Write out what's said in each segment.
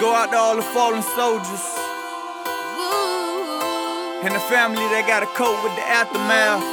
go out to all the fallen soldiers and the family that gotta cope with the aftermath.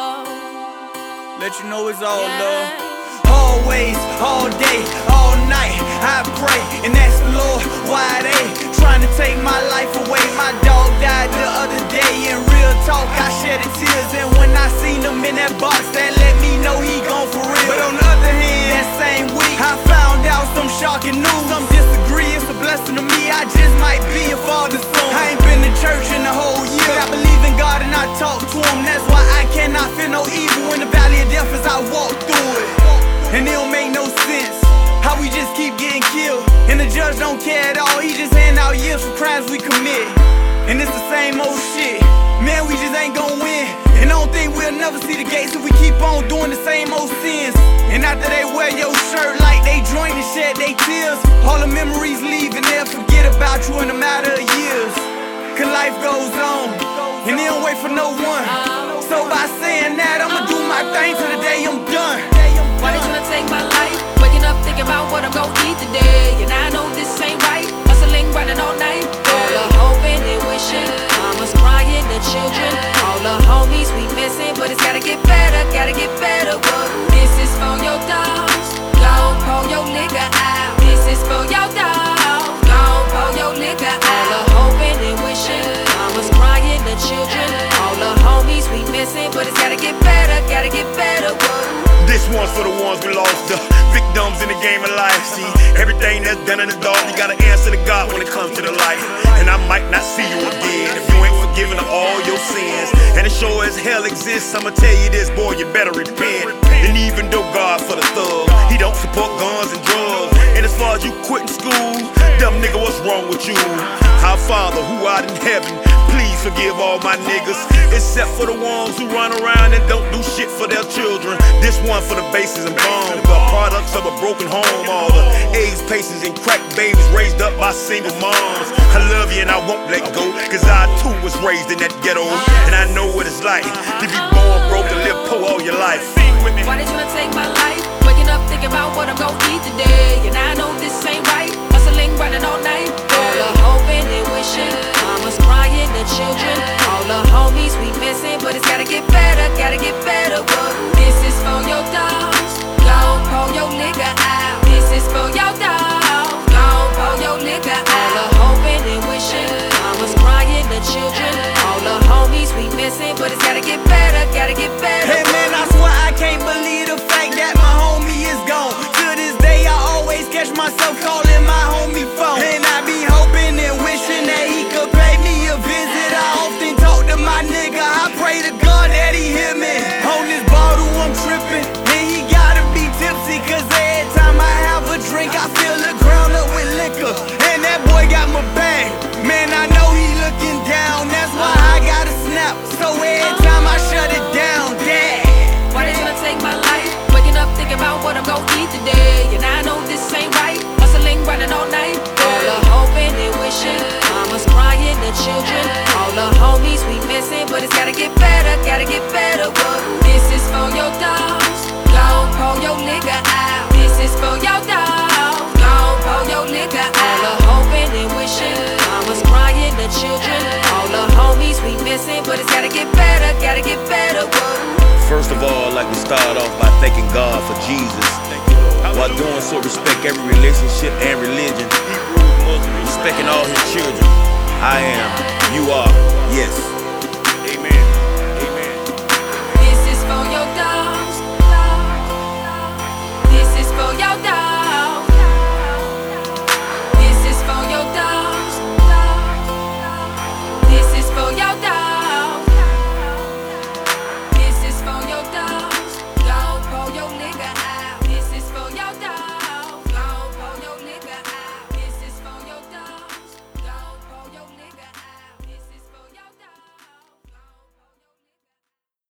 Let you know it's all love. Always, all day, all night, I pray and ask the Lord why they trying to take my life away. My dog died the other day. In real talk, I shed tears, and when I seen him in that box, that let me know he gone for real. But on the other hand, that same week, I found out some shocking news. Some disagree, it's a blessing to me. I just might be a father soon. I ain't been to church in a whole year. I believe in God and I talk to him. That's why I cannot feel no evil in the valley of death as I walk through it. And it don't make no sense how we just keep getting killed, and the judge don't care at all. He just hand out years for crimes we commit, and it's the same old shit. Man, we just ain't gon' win, and I don't think we'll never see the gates if we keep on doing the same old sins. And after they wear your shirt like they joined and shed they tears, all the memories leave and they'll forget about you in a matter of years. Cause life goes on, and they don't wait for no one. So by saying that, I'ma do my thing till the day I'm done. Why they tryna take my life? Waking up thinking about what I'm gon' eat today, and I know this ain't right. Hustling, grinding all night. All the hoping and wishing, mama's crying, the children, all the homies we missing. But it's gotta get better, gotta get better. Whoa. This is for your dogs, go pour your liquor out. This is for your dogs, go pour your liquor out. All the hoping and wishing, mama's crying, the children, all the homies we missing. But it's gotta get better, gotta get better. Whoa. This one's for the ones we lost, the victims in the game of life. See, everything that's done in the dark, you gotta answer to God when it comes to the light. And I might not see you again if you ain't forgiven of all your sins. And as sure as hell exists, I'ma tell you this, boy, you better repent. And even though God for the thug, he don't support guns and drugs. And as far as you quitting school, dumb nigga, what's wrong with you? Our Father who art in heaven, please forgive all my niggas, except for the ones who run around and don't do shit for their children. This one for the bases and bombs, the products of a broken home. All the AIDS patients and crack babies raised up by single moms. I love you and I won't let go, cause I too was raised in that ghetto. And I know what it's like to be born broke and live poor all your life. Why they tryna take my life? Waking up thinking about what I'm gon' eat today, and I know this ain't right. Hustling, grinding all night. All the hoping and wishing, mama's crying, the children, all the homies we missing. But it's gotta get better, gotta get better. Whoa. This is for your dogs, go pour your liquor out. This is for your dogs, go pour your liquor out. All the hoping and wishing, mama's crying, the children, all the homies we missing. But it's gotta get better, gotta get better. Hey man, I swear I can't believe the fact that my homie is gone. To this day, I always catch myself calling my homie phone, and I be hoping and wishing that he could pay me a visit. I often talk to my nigga, I pray to God that he hear me. On this bottle I'm tripping, and he gotta be tipsy, cause every time I have a drink I fill the ground up with liquor. And that boy got my bag, man, I know he looking down. That's why I gotta snap, so every time I shut it down, dad. Why they tryna take my life? Waking up thinking about what I'm gon' eat today, and I know this ain't right. Hustling, grinding all night. All the hoping and wishing, mama's crying, the children, all the homies we missing. But it's gotta get better, gotta get better. Whoa. This is for your dogs, go pour your liquor out. This is for your dogs, go pour your liquor out. All the hoping and wishing, mama's crying, the children, all the homies we missing. But it's gotta get better, gotta get better. Whoa. First of all, I'd like to start off by thanking God for Jesus. While doing so, respect every relationship and religion. Respecting all his children. I am, you are, yes.